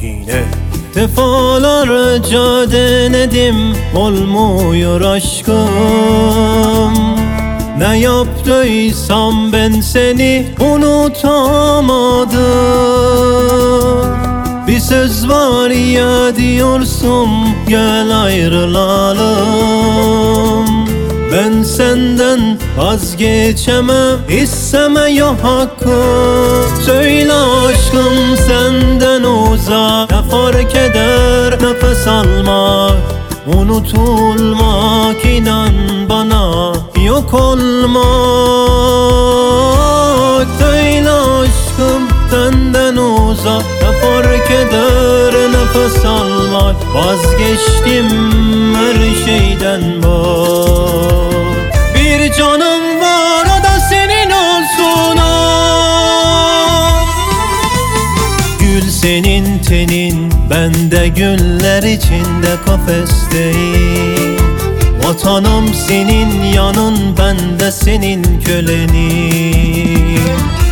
yine defalarca denedim, olmuyor aşkım. Ne yaptıysam ben seni unutamadım. Bir söz var ya diyorsun, gel ayrılalım. Ben senden vazgeçemem, istemiyor hakkım. Söyle aşkım, senden uzak ne fark eder nefes almak? Unutulmak, inan bana, yok olmak. Söyle aşkım, senden uzak ne fark eder nefes almak? Vazgeçtim her şeyden bak. Bir canım var, o da senin olsun ah. Gül senin tenin, ben de güller içinde kafesteyim. Vatanım senin yanın, ben de senin kölenim.